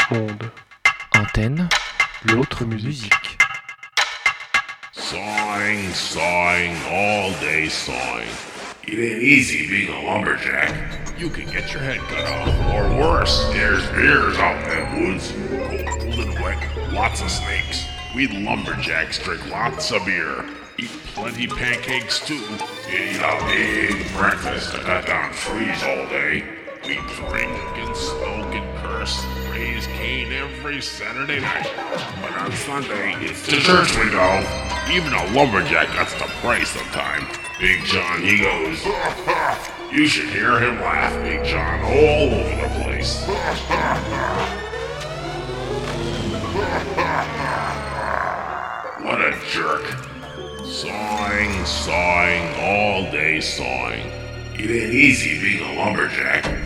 Onde. Antenne. L'autre musique. Sawing, sawing, all day sawing. It ain't easy being a lumberjack. You can get your head cut off, or worse, there's bears out in them woods. Cold and wet, lots of snakes. We lumberjacks drink lots of beer, eat plenty pancakes too, eat a big breakfast to cut down trees all day. We drink and smoke and curse, raise Cain every Saturday night. But on Sunday, it's to church we go. Even a lumberjack gets to pray sometime. Big John, he goes, you should hear him laugh, Big John, all over the place. What a jerk. Sawing, sawing, all day sawing. It ain't easy being a lumberjack.